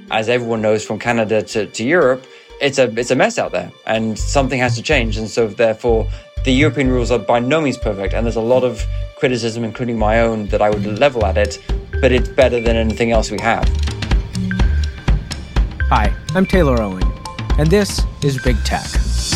as everyone knows, from Canada to Europe, it's a mess out there, and something has to change. And so therefore, the European rules are by no means perfect, and there's a lot of criticism, including my own, that I would level at it, but it's better than anything else we have. Hi, I'm Taylor Owen, and this is Big Tech.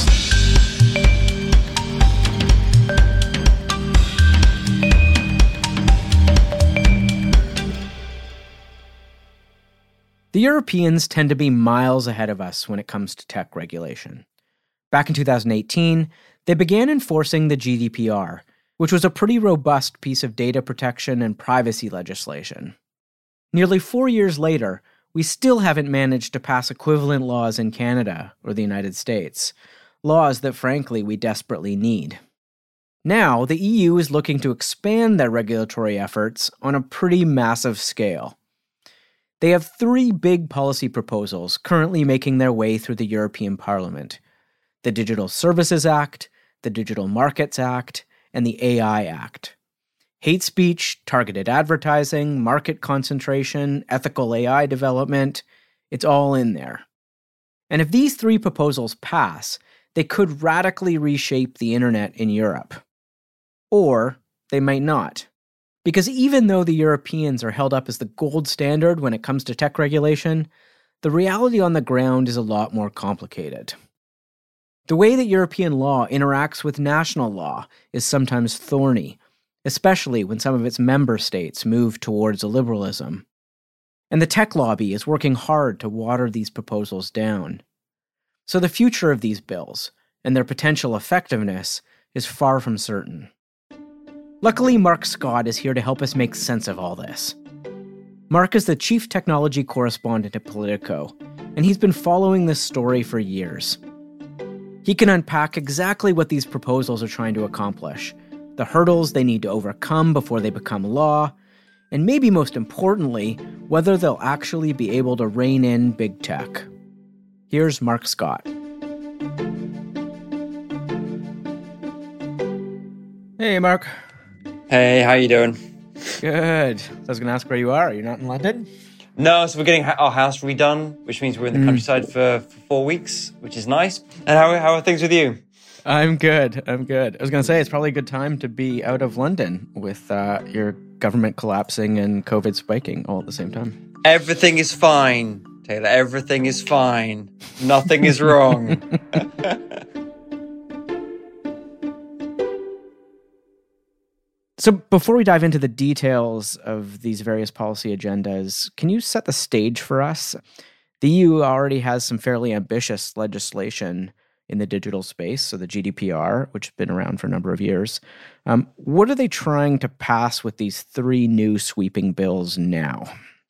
The Europeans tend to be miles ahead of us when it comes to tech regulation. Back in 2018, they began enforcing the GDPR, which was a pretty robust piece of data protection and privacy legislation. Nearly 4 years later, we still haven't managed to pass equivalent laws in Canada or the United States, laws that, frankly, we desperately need. Now, the EU is looking to expand their regulatory efforts on a pretty massive scale. They have 3 big policy proposals currently making their way through the European Parliament: the Digital Services Act, the Digital Markets Act, and the AI Act. Hate speech, targeted advertising, market concentration, ethical AI development, it's all in there. And if these 3 proposals pass, they could radically reshape the internet in Europe. Or they might not. Because even though the Europeans are held up as the gold standard when it comes to tech regulation, the reality on the ground is a lot more complicated. The way that European law interacts with national law is sometimes thorny, especially when some of its member states move towards a liberalism. And the tech lobby is working hard to water these proposals down. So the future of these bills, and their potential effectiveness, is far from certain. Luckily, Mark Scott is here to help us make sense of all this. Mark is the chief technology correspondent at Politico, and he's been following this story for years. He can unpack exactly what these proposals are trying to accomplish, the hurdles they need to overcome before they become law, and maybe most importantly, whether they'll actually be able to rein in big tech. Here's Mark Scott. Hey, Mark. Hey, how you doing? Good. I was going to ask where you are. You're not in London? No, so we're getting our house redone, which means we're in the countryside for 4 weeks, which is nice. And how are things with you? I'm good. I was going to say, it's probably a good time to be out of London with your government collapsing and COVID spiking all at the same time. Everything is fine, Taylor. Everything is fine. Nothing is wrong. So before we dive into the details of these various policy agendas, can you set the stage for us? The EU already has some fairly ambitious legislation in the digital space, so the GDPR, which has been around for a number of years. What are they trying to pass with these 3 new sweeping bills now?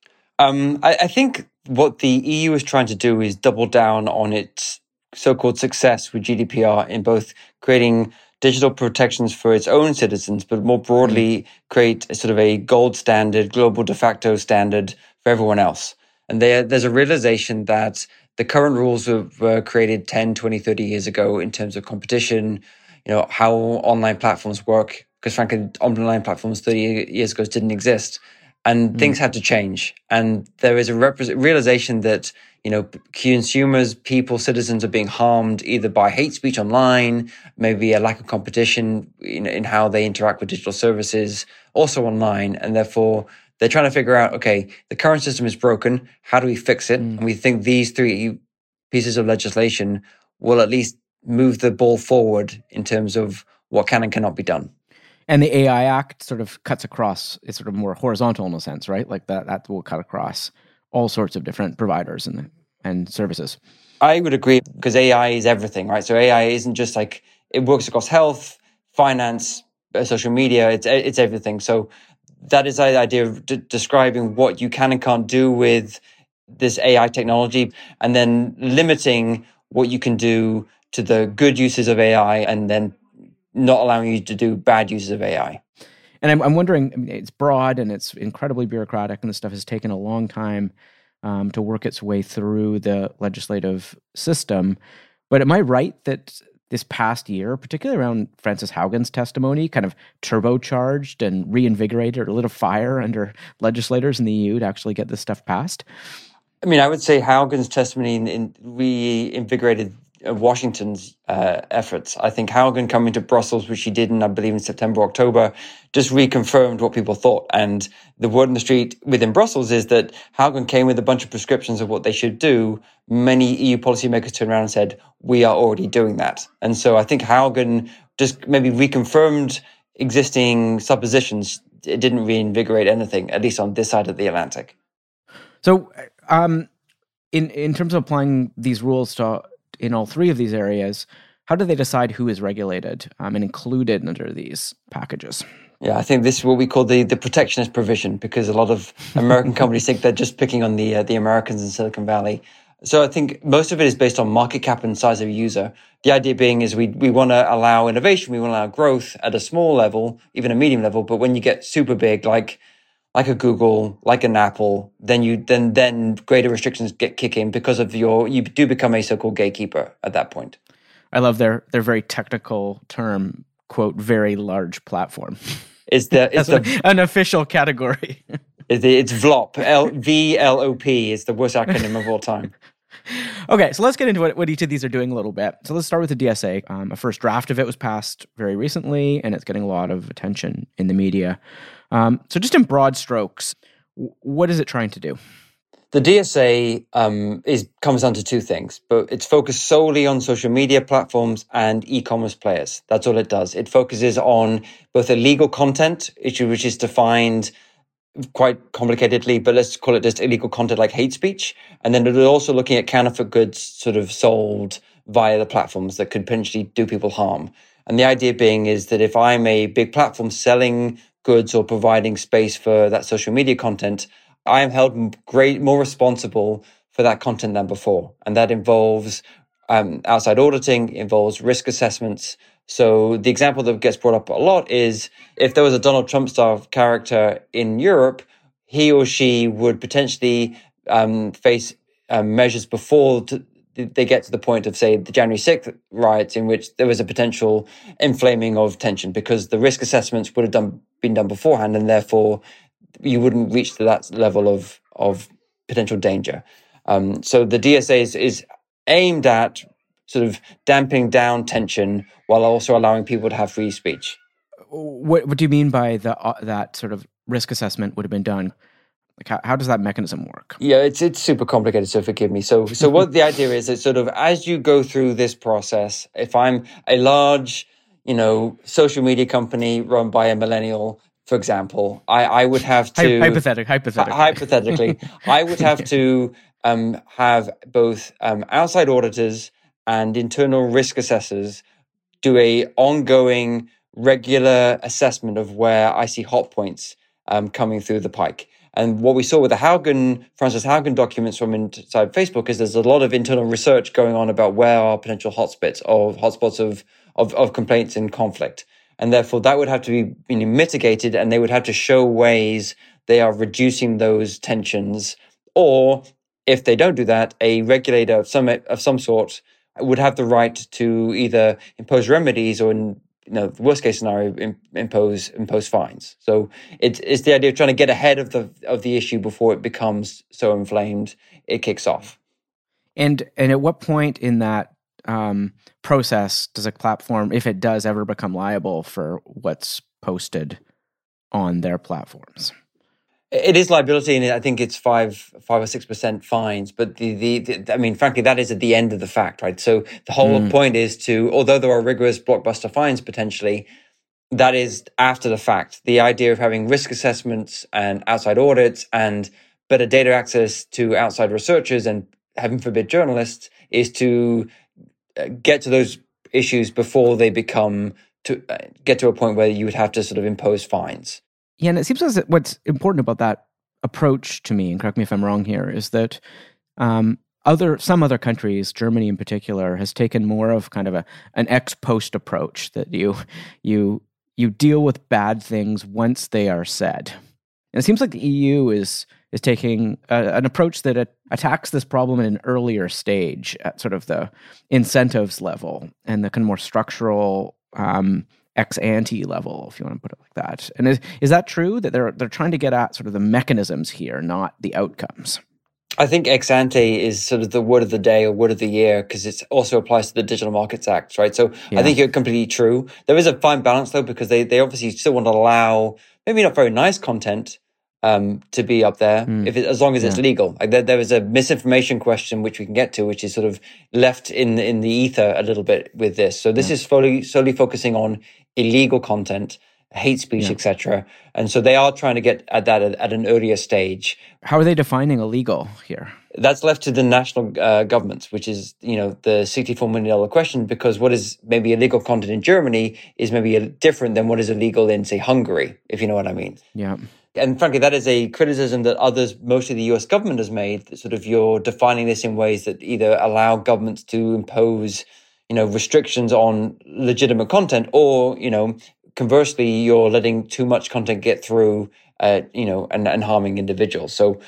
I think what the EU is trying to do is double down on its so-called success with GDPR in both creating digital protections for its own citizens, but more broadly create a sort of a gold standard, global de facto standard for everyone else. And there's a realization that the current rules were created 10, 20, 30 years ago in terms of competition, how online platforms work, because frankly, online platforms 30 years ago didn't exist. And things had to change. And there is a realization that, consumers, people, citizens are being harmed either by hate speech online, maybe a lack of competition in how they interact with digital services, also online. And therefore, they're trying to figure out, okay, the current system is broken. How do we fix it? And we think these 3 pieces of legislation will at least move the ball forward in terms of what can and cannot be done. And the AI Act sort of cuts across, it's sort of more horizontal in a sense, right? Like that will cut across all sorts of different providers and services. I would agree, because AI is everything, right? So AI isn't just like, it works across health, finance, social media, it's everything. So that is the idea of describing what you can and can't do with this AI technology, and then limiting what you can do to the good uses of AI, and then not allowing you to do bad uses of AI. And I'm wondering, it's broad and it's incredibly bureaucratic, and this stuff has taken a long time to work its way through the legislative system. But am I right that this past year, particularly around Frances Haugen's testimony, kind of turbocharged and reinvigorated or lit a fire under legislators in the EU to actually get this stuff passed? mean, I would say Haugen's testimony reinvigorated Washington's efforts. I think Haugen coming to Brussels, which he did in, I believe, in September, October, just reconfirmed what people thought. And the word on the street within Brussels is that Haugen came with a bunch of prescriptions of what they should do. Many EU policymakers turned around and said, we are already doing that. And so I think Haugen just maybe reconfirmed existing suppositions. It didn't reinvigorate anything, at least on this side of the Atlantic. So in terms of applying these rules in all three of these areas, how do they decide who is regulated and included under these packages? Yeah, I think this is what we call the protectionist provision, because a lot of American companies think they're just picking on the Americans in Silicon Valley. So I think most of it is based on market cap and size of user. The idea being is we want to allow innovation, we want to allow growth at a small level, even a medium level. But when you get super big, like a Google, like an Apple, then greater restrictions kick in because of you do become a so-called gatekeeper at that point. I love their very technical term, quote, very large platform. It's an official category. It's VLOP, VLOP is the worst acronym of all time. Okay, so let's get into what each of these are doing a little bit. So let's start with the DSA. A first draft of it was passed very recently, and it's getting a lot of attention in the media. So just in broad strokes, what is it trying to do? The DSA comes down to two things, but it's focused solely on social media platforms and e-commerce players. That's all it does. It focuses on both illegal content, which is defined quite complicatedly, but let's call it just illegal content like hate speech. And then they're also looking at counterfeit goods sort of sold via the platforms that could potentially do people harm. And the idea being is that if I'm a big platform selling goods or providing space for that social media content, I am held more responsible for that content than before. And that involves outside auditing, involves risk assessments. So the example that gets brought up a lot is if there was a Donald Trump style character in Europe, he or she would potentially face measures before they get to the point of, say, the January 6th riots, in which there was a potential inflaming of tension because the risk assessments would have been done beforehand, and therefore you wouldn't reach to that level of potential danger. So the DSA is aimed at sort of damping down tension while also allowing people to have free speech. What do you mean by that sort of risk assessment would have been done? Like how does that mechanism work? Yeah, it's super complicated, so forgive me. So what the idea is sort of as you go through this process, if I'm a large, social media company run by a millennial, for example, I would have to hypothetically, I would have to have both outside auditors and internal risk assessors do a ongoing, regular assessment of where I see hot points coming through the pike. And what we saw with the Frances Haugen documents from inside Facebook is there's a lot of internal research going on about where are potential hotspots of complaints and conflict. And therefore, that would have to be mitigated, and they would have to show ways they are reducing those tensions. Or if they don't do that, a regulator of some sort would have the right to either impose remedies or, in the worst case scenario, impose fines. So it's the idea of trying to get ahead of the issue before it becomes so inflamed it kicks off. And at what point in that process does a platform, if it does ever become liable for what's posted on their platforms? It is liability, and I think it's 5 or 6% fines. But frankly, that is at the end of the fact, right? So the whole point is although there are rigorous blockbuster fines potentially, that is after the fact. The idea of having risk assessments and outside audits and better data access to outside researchers and, heaven forbid, journalists is to get to those issues before they get to a point where you would have to sort of impose fines. Yeah, and it seems as what's important about that approach to me, and correct me if I'm wrong here, is that some other countries, Germany in particular, has taken more of kind of an ex post approach that you deal with bad things once they are said. And it seems like the EU is taking an approach that attacks this problem at an earlier stage, at sort of the incentives level and the kind of more structural ex ante level, if you want to put it like that. And is that true that they're trying to get at sort of the mechanisms here, not the outcomes? I think ex ante is sort of the word of the day or word of the year because it also applies to the Digital Markets Act, right? So I think you're completely true. There is a fine balance though, because they obviously still want to allow maybe not very nice content to be up there as long as it's legal. Like there is a misinformation question which we can get to, which is sort of left in the ether a little bit with this. So this is solely focusing on illegal content, hate speech, etc. And so they are trying to get at that at an earlier stage. How are they defining illegal here? That's left to the national governments, which is, the $64 million question, because what is maybe illegal content in Germany is maybe different than what is illegal in, say, Hungary, if you know what I mean. Yeah. And frankly, that is a criticism that mostly the US government has made, that sort of you're defining this in ways that either allow governments to impose, restrictions on legitimate content, or, conversely, you're letting too much content get through, and harming individuals. So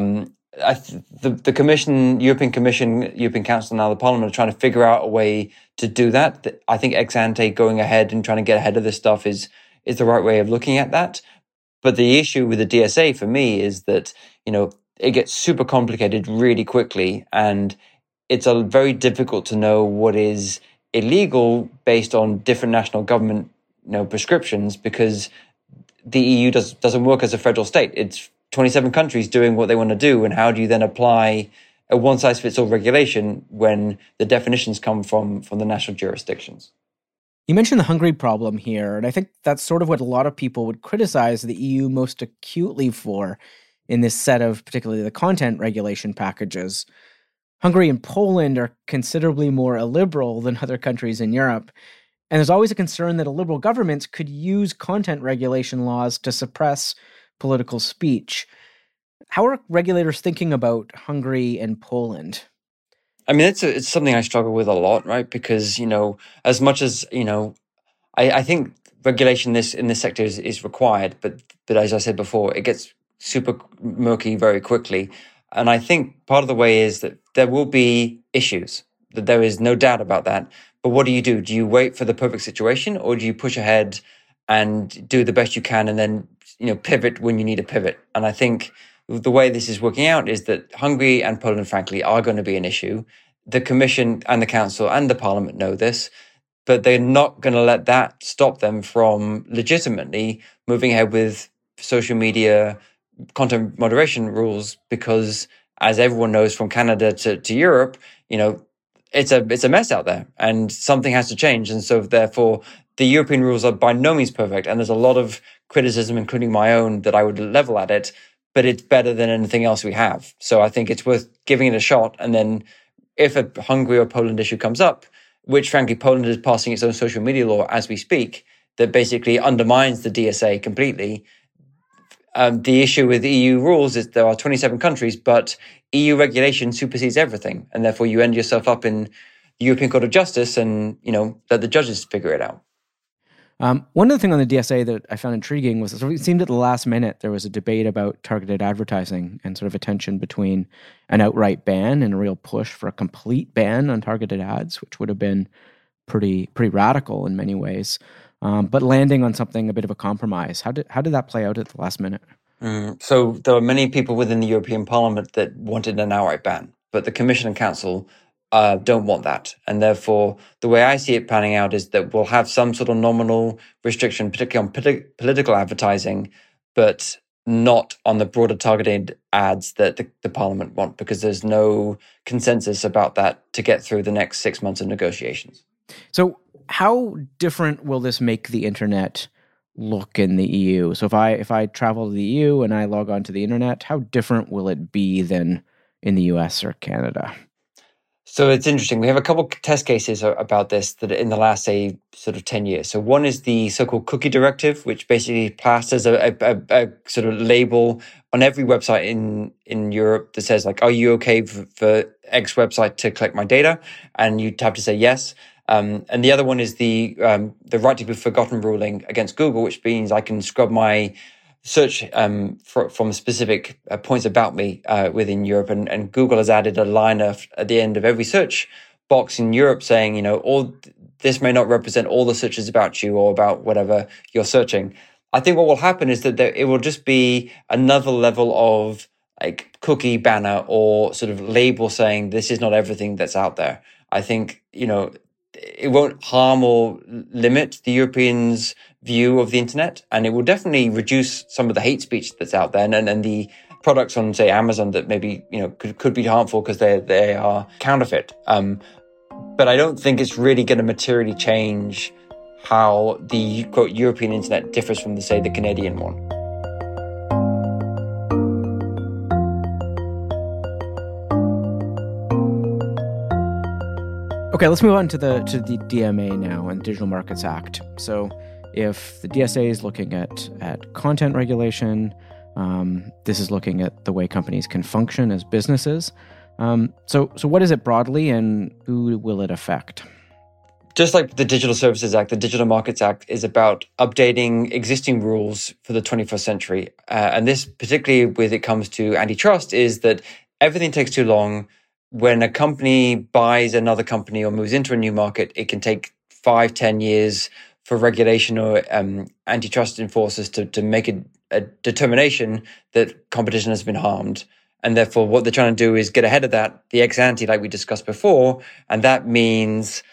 the Commission, European Commission, European Council, now the Parliament are trying to figure out a way to do that. I think ex ante, going ahead and trying to get ahead of this stuff is the right way of looking at that. But the issue with the DSA for me is that, it gets super complicated really quickly, and it's very difficult to know what is illegal based on different national government, prescriptions, because the EU doesn't work as a federal state. It's 27 countries doing what they want to do, and how do you then apply a one-size-fits-all regulation when the definitions come from the national jurisdictions? You mentioned the Hungary problem here, and I think that's sort of what a lot of people would criticize the EU most acutely for in this set of particularly the content regulation packages. Hungary and Poland are considerably more illiberal than other countries in Europe, and there's always a concern that illiberal governments could use content regulation laws to suppress political speech. How are regulators thinking about Hungary and Poland? I mean, it's something I struggle with a lot, right? Because, as much as, I think regulation in this sector is required, but as I said before, it gets super murky very quickly. And I think part of the way is that there will be issues, that there is no doubt about that. But what do? Do you wait for the perfect situation, or do you push ahead and do the best you can and then, pivot when you need to pivot? And I think the way this is working out is that Hungary and Poland, frankly, are going to be an issue. The Commission and the Council and the Parliament know this, but they're not going to let that stop them from legitimately moving ahead with social media content moderation rules, because as everyone knows, from Canada to Europe, it's a mess out there, and something has to change. And so therefore the European rules are by no means perfect, and there's a lot of criticism, including my own, that I would level at it, but it's better than anything else we have. So I think it's worth giving it a shot. And then if a Hungary or Poland issue comes up, which frankly Poland is passing its own social media law as we speak, that basically undermines the DSA completely. The issue with EU rules is there are 27 countries, but EU regulation supersedes everything. And therefore you end yourself up in the European Court of Justice and, let the judges figure it out. One other thing on the DSA that I found intriguing was it seemed at the last minute there was a debate about targeted advertising and sort of a tension between an outright ban and a real push for a complete ban on targeted ads, which would have been pretty radical in many ways, but landing on something a bit of a compromise. How did that play out at the last minute? So there were many people within the European Parliament that wanted an outright ban, but the Commission and Council don't want that. And therefore, the way I see it panning out is that we'll have some sort of nominal restriction, particularly on political advertising, but not on the broader targeted ads that the Parliament want, because there's no consensus about that to get through the next 6 months of negotiations. So how different will this make the internet look in the EU? So if I travel to the EU and I log on to the internet, how different will it be than in the US or Canada? So it's interesting. We have a couple test cases about this that in the last, say, sort of 10 years. So one is the so-called cookie directive, which basically plasters a sort of label on every website in Europe that says, like, are you okay for X website to collect my data? And you'd have to say yes. And the other one is the right to be forgotten ruling against Google, which means I can scrub my search from specific points about me within Europe, and Google has added a line at the end of every search box in Europe saying, all this may not represent all the searches about you or about whatever you're searching. I think what will happen is that it will just be another level of like cookie banner or sort of label saying this is not everything that's out there. I think, it won't harm or limit the Europeans' view of the internet, and it will definitely reduce some of the hate speech that's out there and the products on, say, Amazon that maybe, could be harmful because they are counterfeit. But I don't think it's really going to materially change how the, quote, European internet differs from, say, the Canadian one. Okay, let's move on to the DMA now and Digital Markets Act. So if the DSA is looking at content regulation, this is looking at the way companies can function as businesses. So what is it broadly, and who will it affect? Just like the Digital Services Act, the Digital Markets Act is about updating existing rules for the 21st century. And this, particularly when it comes to antitrust, is that everything takes too long. When a company buys another company or moves into a new market, it can take 5-10 years for regulation or antitrust enforcers to make a determination that competition has been harmed. And therefore, what they're trying to do is get ahead of that, the ex ante, like we discussed before. And that means,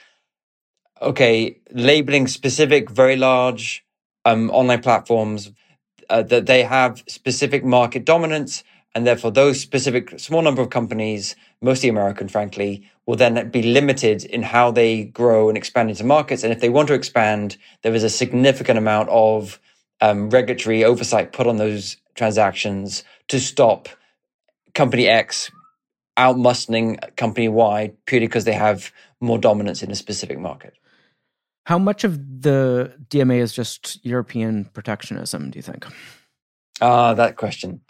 labeling specific, very large online platforms that they have specific market dominance. And therefore, those specific small number of companies, mostly American, frankly, will then be limited in how they grow and expand into markets. And if they want to expand, there is a significant amount of regulatory oversight put on those transactions to stop company X outmustering company Y purely because they have more dominance in a specific market. How much of the DMA is just European protectionism, do you think? That question.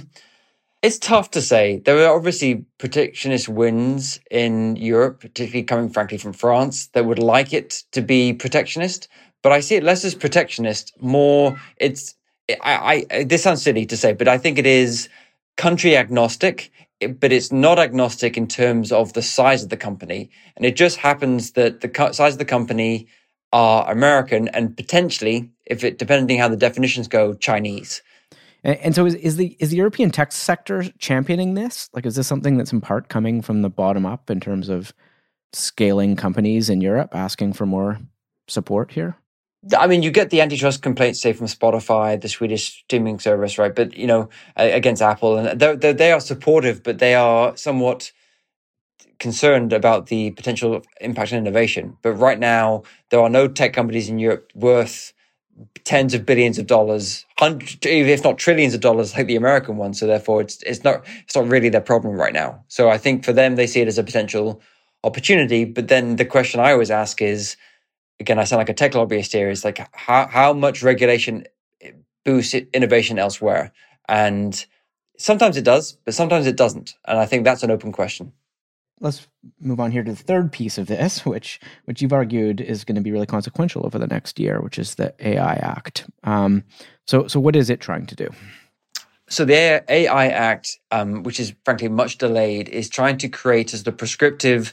It's tough to say. There are obviously protectionist winds in Europe, particularly coming, frankly, from France, that would like it to be protectionist. But I see it less as protectionist, more this sounds silly to say, but I think it is country agnostic, but it's not agnostic in terms of the size of the company. And it just happens that the size of the company are American and potentially, depending how the definitions go, Chinese. And so is the European tech sector championing this? Like, is this something that's in part coming from the bottom up in terms of scaling companies in Europe, asking for more support here? I mean, you get the antitrust complaints, say, from Spotify, the Swedish streaming service, right? But, against Apple, and they are supportive, but they are somewhat concerned about the potential impact on innovation. But right now, there are no tech companies in Europe worth tens of billions of dollars, hundreds, if not trillions of dollars, like the American one. So therefore, it's not really their problem right now. So I think for them, they see it as a potential opportunity. But then the question I always ask is, again, I sound like a tech lobbyist here, is like how much regulation boosts innovation elsewhere? And sometimes it does, but sometimes it doesn't. And I think that's an open question. Let's move on here to the third piece of this, which you've argued is going to be really consequential over the next year, which is the AI Act. So what is it trying to do? So the AI Act, which is frankly much delayed, is trying to create as the prescriptive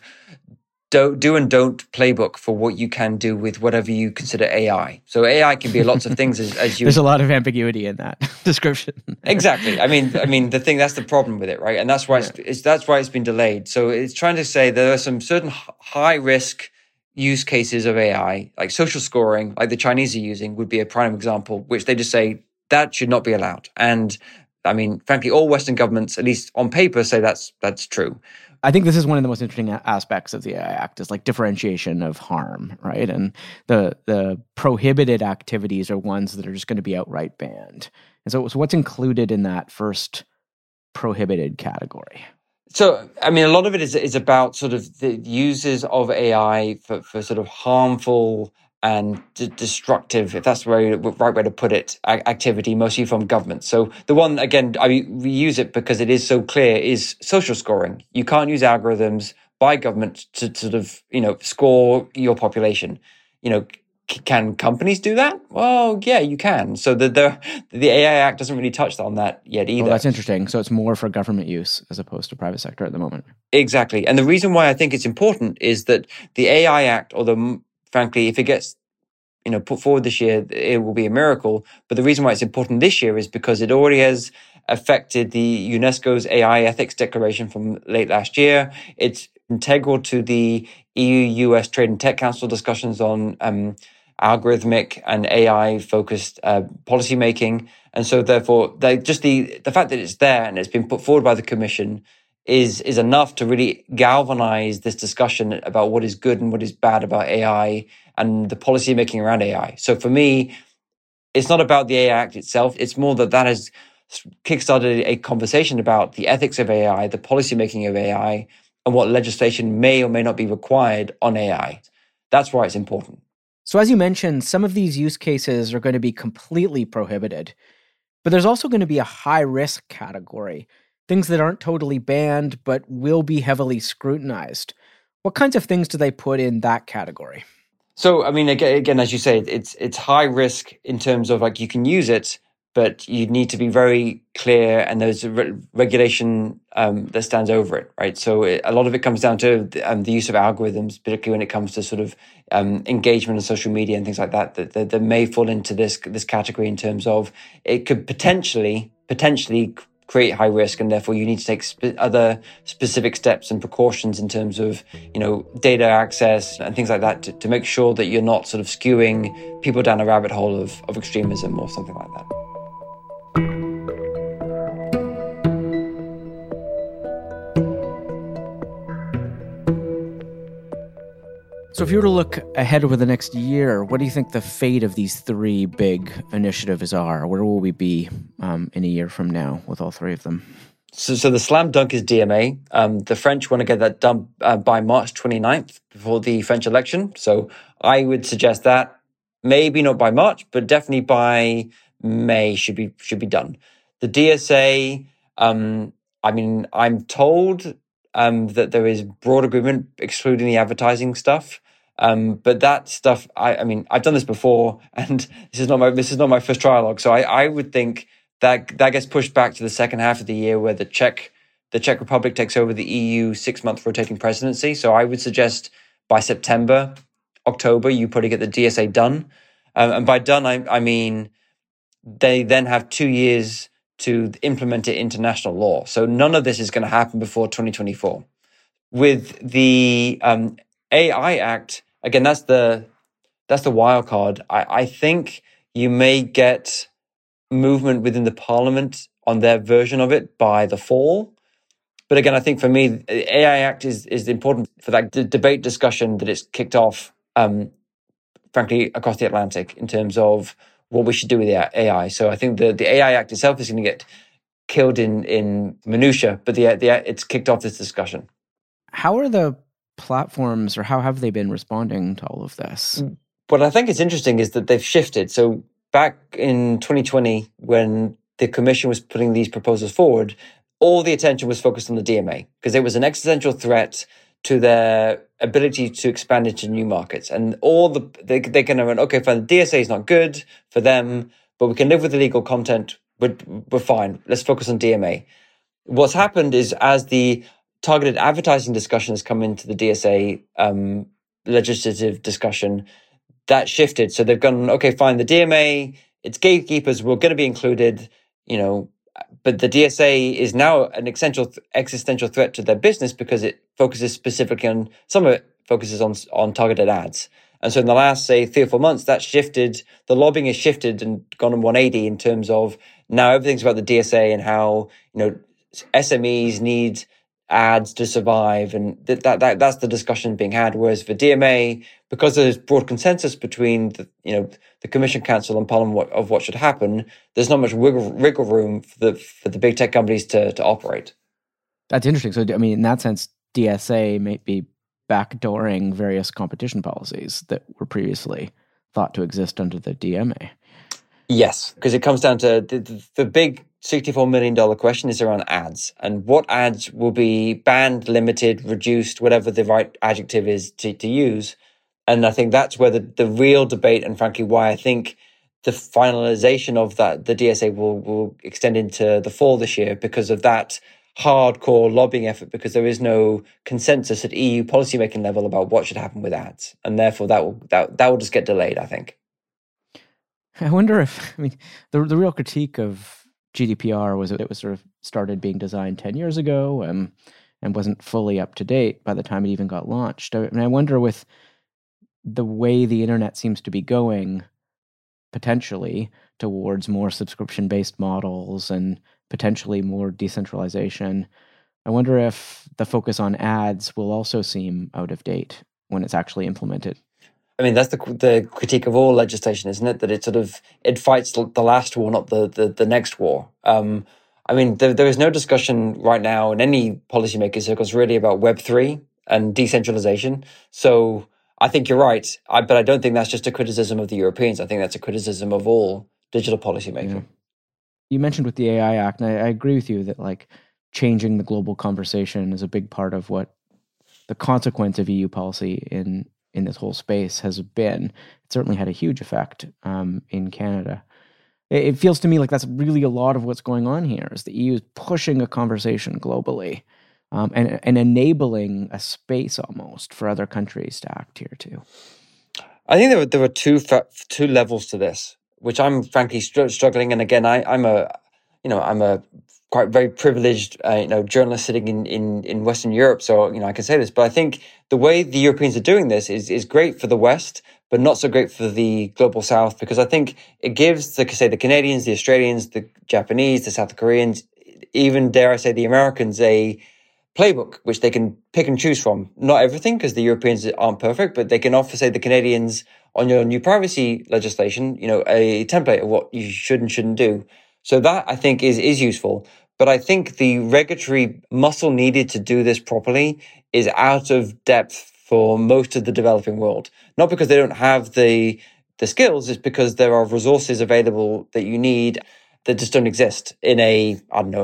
do and don't playbook for what you can do with whatever you consider AI. So AI can be lots of things as you. There's a lot of ambiguity in that description. Exactly. I mean, that's the problem with it, right? And that's why that's why it's been delayed. So it's trying to say there are some certain high risk use cases of AI, like social scoring, like the Chinese are using, would be a prime example, which they just say that should not be allowed. And I mean, frankly, all Western governments, at least on paper, say that's true. I think this is one of the most interesting aspects of the AI Act is like differentiation of harm, right? And the prohibited activities are ones that are just going to be outright banned. And so what's included in that first prohibited category? So, I mean, a lot of it is about sort of the uses of AI for sort of harmful and destructive, if that's the right way to put it, activity, mostly from government. So the one, again, we use it because it is so clear, is social scoring. You can't use algorithms by government to sort of, score your population. Can companies do that? Well, yeah, you can. So the AI Act doesn't really touch on that yet either. Oh, that's interesting. So it's more for government use as opposed to private sector at the moment. Exactly. And the reason why I think it's important is that the AI Act, although frankly, if it gets put forward this year, it will be a miracle. But the reason why it's important this year is because it already has affected the UNESCO's AI ethics declaration from late last year. It's integral to the EU-US Trade and Tech Council discussions on algorithmic and AI-focused policymaking. And so therefore, the fact that it's there and it's been put forward by the Commission is enough to really galvanize this discussion about what is good and what is bad about AI and the policymaking around AI. So for me, it's not about the AI Act itself. It's more that has kickstarted a conversation about the ethics of AI, the policymaking of AI, and what legislation may or may not be required on AI. That's why it's important. So as you mentioned, some of these use cases are going to be completely prohibited, but there's also going to be a high-risk category, things that aren't totally banned but will be heavily scrutinized. What kinds of things do they put in that category? So, I mean, again, as you say, it's high risk in terms of you can use it, but you need to be very clear, and there's a regulation that stands over it, right? So a lot of it comes down to the use of algorithms, particularly when it comes to sort of engagement on social media and things like that may fall into this category in terms of it could potentially create high risk, and therefore you need to take other specific steps and precautions in terms of data access and things like that to make sure that you're not sort of skewing people down a rabbit hole of extremism or something like that. So if you were to look ahead over the next year, what do you think the fate of these three big initiatives are? Where will we be in a year from now with all three of them? So the slam dunk is DMA. The French want to get that done by March 29th before the French election. So I would suggest that maybe not by March, but definitely by May should be done. The DSA, I'm told that there is broad agreement excluding the advertising stuff. But that stuff, I've done this before, and this is not my first trialogue. So I would think that gets pushed back to the second half of the year, where the Czech Republic takes over the EU 6-month rotating presidency. So I would suggest by September, October, you probably get the DSA done. And by done, I mean they then have 2 years to implement it into national law. So none of this is going to happen before 2024. With the AI Act, again, that's the wild card. I think you may get movement within the Parliament on their version of it by the fall. But again, I think for me, the AI Act is important for that debate discussion that it's kicked off, frankly, across the Atlantic in terms of what we should do with the AI. So I think the AI Act itself is going to get killed in minutia, but it's kicked off this discussion. How are the platforms, or how have they been responding to all of this? What I think is interesting is that they've shifted. So back in 2020, when the Commission was putting these proposals forward, all the attention was focused on the DMA because it was an existential threat to their ability to expand into new markets. And they kind of went, okay, fine, the DSA is not good for them, but we can live with illegal content, but we're fine. Let's focus on DMA. What's happened is, as the targeted advertising discussion has come into the DSA legislative discussion, that shifted. So they've gone, okay, fine, the DMA, it's gatekeepers, we're going to be included, but the DSA is now an existential threat to their business because it focuses specifically on, some of it focuses on targeted ads. And so in the last, say, 3 or 4 months, that shifted, the lobbying has shifted and gone on 180 in terms of now everything's about the DSA and how, SMEs need ads to survive, and that's the discussion being had. Whereas for DMA, because there's broad consensus between the Commission, Council, and Parliament of what should happen, there's not much wiggle room for the big tech companies to operate. That's interesting. So, in that sense, DSA may be backdooring various competition policies that were previously thought to exist under the DMA. Yes, because it comes down to the big $64 million question is around ads, and what ads will be banned, limited, reduced, whatever the right adjective is to use. And I think that's where the real debate, and frankly, why I think the finalization of the DSA will extend into the fall this year, because of that hardcore lobbying effort, because there is no consensus at EU policymaking level about what should happen with ads. And therefore that will just get delayed, I think. I wonder if, the real critique of GDPR was that it was sort of started being designed 10 years ago and wasn't fully up to date by the time it even got launched. I wonder with the way the internet seems to be going, potentially towards more subscription-based models and potentially more decentralization, I wonder if the focus on ads will also seem out of date when it's actually implemented. That's the critique of all legislation, isn't it? That it fights the last war, not the next war. There is no discussion right now in any policymaker circles really about Web3 and decentralization. So I think you're right, but I don't think that's just a criticism of the Europeans. I think that's a criticism of all digital policymaking. Yeah. You mentioned with the AI Act, and I agree with you that changing the global conversation is a big part of what the consequence of EU policy in this whole space has been. It certainly had a huge effect in Canada. It feels to me like that's really a lot of what's going on here, is the EU is pushing a conversation globally and enabling a space almost for other countries to act here too. I think there were two levels to this, which I'm frankly struggling. And again, I'm a quite very privileged journalist sitting in Western Europe, so I can say this. But I think the way the Europeans are doing this is great for the West, but not so great for the global South, because I think it gives the Canadians, the Australians, the Japanese, the South Koreans, even dare I say the Americans, a playbook which they can pick and choose from. Not everything, because the Europeans aren't perfect, but they can offer, say, the Canadians on your new privacy legislation, a template of what you should and shouldn't do. So that, I think, is useful. But I think the regulatory muscle needed to do this properly is out of depth for most of the developing world. Not because they don't have the skills, it's because there are resources available that you need that just don't exist in a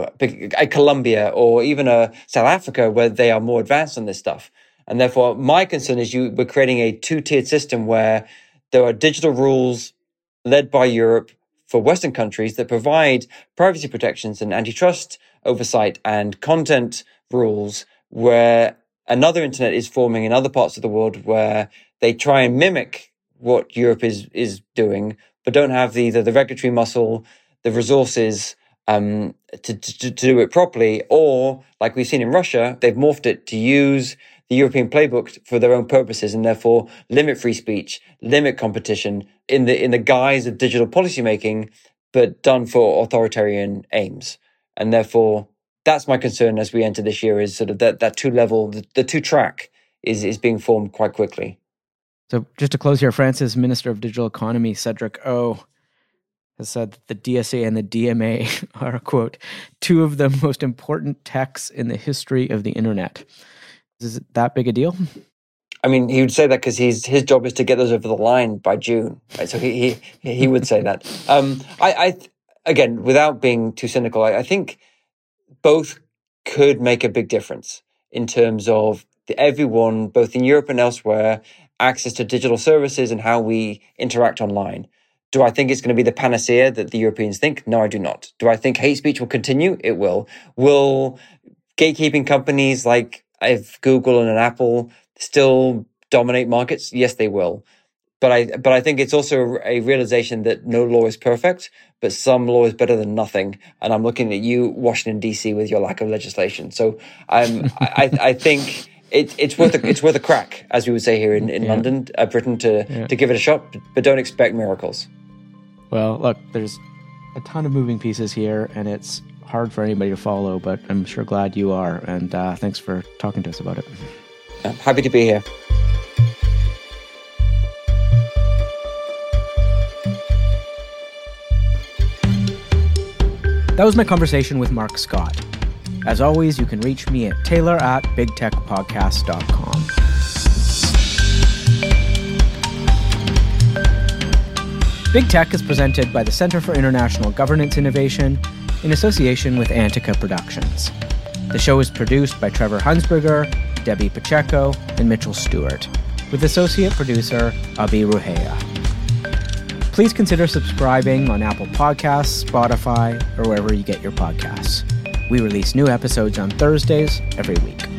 Colombia or even a South Africa where they are more advanced on this stuff. And therefore, my concern is we're creating a two-tiered system where there are digital rules led by Europe for Western countries that provide privacy protections and antitrust oversight and content rules, where another internet is forming in other parts of the world where they try and mimic what Europe is doing, but don't have the regulatory muscle, the resources to do it properly. Or, like we've seen in Russia, they've morphed it to use the European playbook for their own purposes and therefore limit free speech, limit competition in the guise of digital policymaking, but done for authoritarian aims. And therefore, that's my concern as we enter this year, is sort of that two-level, the two-track is being formed quite quickly. So just to close here, France's Minister of Digital Economy, Cedric O, has said that the DSA and the DMA are, quote, two of the most important techs in the history of the internet. Is it that big a deal? He would say that because his job is to get those over the line by June, right? So he would say that. I again, without being too cynical, I think both could make a big difference in terms of everyone, both in Europe and elsewhere, access to digital services and how we interact online. Do I think it's going to be the panacea that the Europeans think? No, I do not. Do I think hate speech will continue? It will. Will gatekeeping companies like Google and Apple still dominate markets? Yes, they will. But I think it's also a realization that no law is perfect, but some law is better than nothing. And I'm looking at you, Washington, D.C., with your lack of legislation. So I think it's worth a crack, as we would say here in London, Britain, to give it a shot, but don't expect miracles. Well, look, there's a ton of moving pieces here, and it's hard for anybody to follow, but I'm sure glad you are. And thanks for talking to us about it. I'm happy to be here. That was my conversation with Mark Scott. As always, you can reach me at taylor@bigtechpodcast.com. Big Tech is presented by the Center for International Governance Innovation in association with Antica Productions. The show is produced by Trevor Hunsberger, Debbie Pacheco, and Mitchell Stewart, with associate producer Abi Ruheya. Please consider subscribing on Apple Podcasts, Spotify, or wherever you get your podcasts. We release new episodes on Thursdays every week.